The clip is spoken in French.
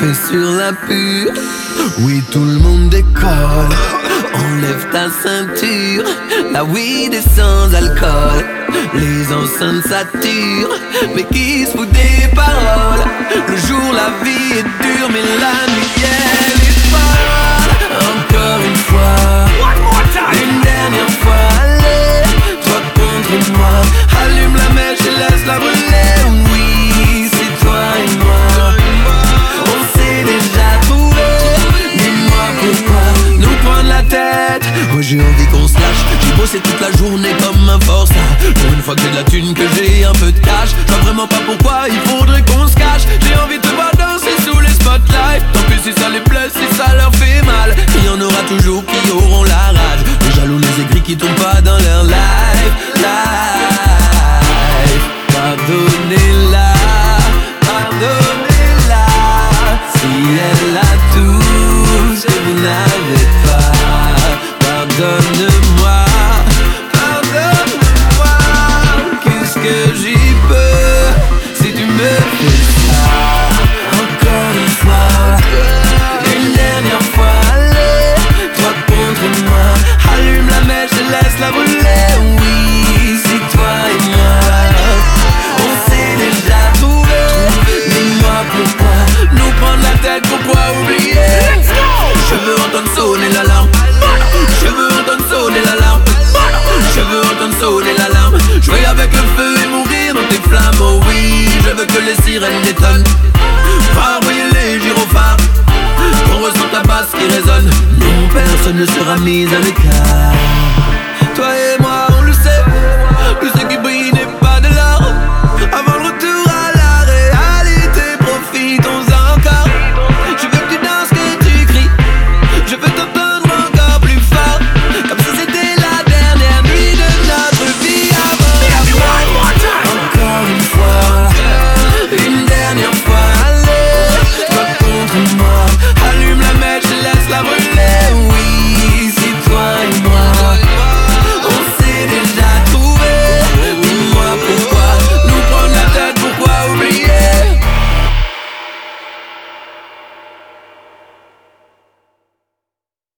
fait sur la pure. Oui, tout le monde décolle. Enlève ta ceinture. La weed est sans alcool. Les enceintes saturent. Mais qui se fout des paroles? Le jour la vie est dure, mais la nuit elle est folle. Encore une fois, une dernière fois, allez, toi contre moi. Allume la mèche et laisse-la brûler. Oui, c'est toi et moi. On s'est déjà trouvé. Dis-moi pourquoi nous prendre la tête. Oh, j'ai envie qu'on se lâche. J'ai bossé toute la journée comme un forçat. Pour une fois que j'ai de la thune, que j'ai un peu de cash. Je vois vraiment pas pourquoi il faudrait qu'on se cache. J'ai envie de te voir danser sous les spotlights. Tant pis si ça les blesse, si ça leur fait mal. Il y en aura toujours qui auront la rage. Les jaloux, les aigris qui tombent pas dans leur life. Pardonnez-la, pardonnez-la. Si elle a tout ce que vous n'avez pas. Pardonne-moi, pardonne-moi. Qu'est-ce que j'y peux si tu me fais ça? Encore une fois, une dernière fois, allez, toi contre moi. Allume la mèche et laisse-la brûler. Oui, c'est toi et moi. On s'est déjà trouvé. Dis-moi pourquoi nous prendre la tête, pourquoi oublier? Je veux entendre sonner l'alarme. Je veux entendre sonner l'alarme. Je veux entendre sonner l'alarme. Jouer avec le feu et mourir dans tes flammes. Oh oui, je veux que les sirènes détonnent. Voir briller les gyrophares. Qu'on ressent ta basse qui résonne. Non, personne ne sera mis à l'écart.